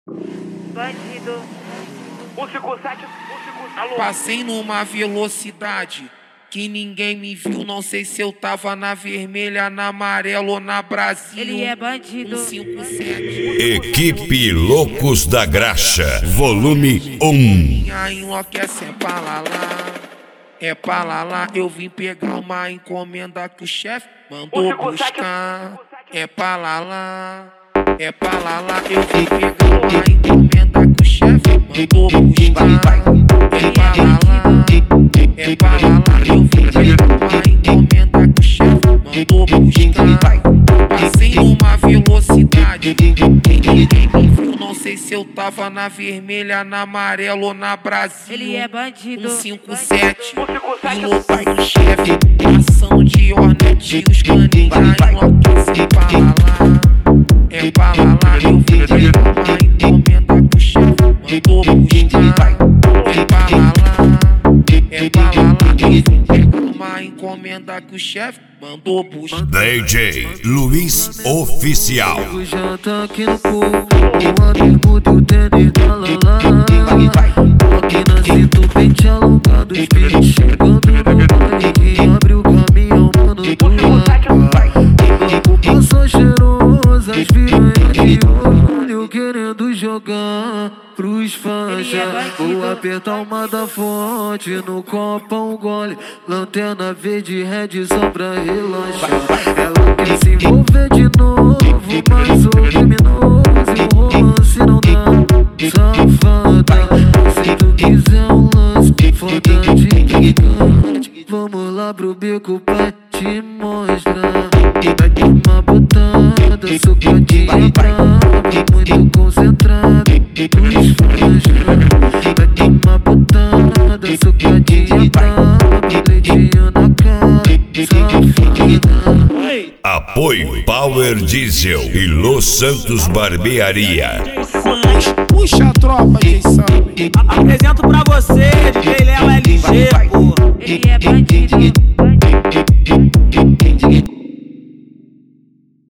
Bandido. 157, alô. Passei numa velocidade que ninguém me viu. Não sei se eu tava na vermelha, na amarela ou na Brasil. Ele é bandido. 157. Equipe Loucos da Graxa, volume 1. Minha enlouquece é pra lá lá. É pra lá lá. Eu vim pegar uma encomenda que o chefe mandou buscar. É pra lá lá. É pra lá lá. Eu vim pegar uma encomenda que o chefe mandou buscar. É pra lá lá. É pra lá lá. Eu vim pegar uma encomenda que o chefe mandou buscar. Passei numa velocidade que ninguém me viu. Não sei se eu tava na vermelha, na amarela ou na Brasil. Ele é bandido. 157, pilotando o chefe, passando de Hornet, os caninhos enlouquecem pra lá lá. É pra lá lá, eu vim pegar uma encomenda que o chefe mandou buscar. É pra lá lá, é pra lá lá, eu vim pegar uma encomenda que o chefe mandou buscar. DJ Luiz Oficial. Já tá aqui no corpo, uma bermuda e o tênis da Lala. Aqui na cinta o pente alongado, os filhos chegando no baile. Quem abre o caminho é o mano do lado. Passou cheiroso, as piranhas de olho querendo jogar pros fãs. Vou apertar uma da fonte, no copo um gole. Lanterna verde, red só pra relaxar. Ela quer se envolver de novo, mas o criminoso e o romance não dá. Safada, se tu quiser um lance foda de gigante, vamos lá pro beco pra te mostrar. Vai tomar botada, socadinha brava, muito concentrada pros fãs. Vai tomar botada, socadinha brava, leitinho na cara, safada. Apoio Power Diesel e Los Santos Barbearia. Puxa a tropa, Jason. Apresento pra você, DJ Lela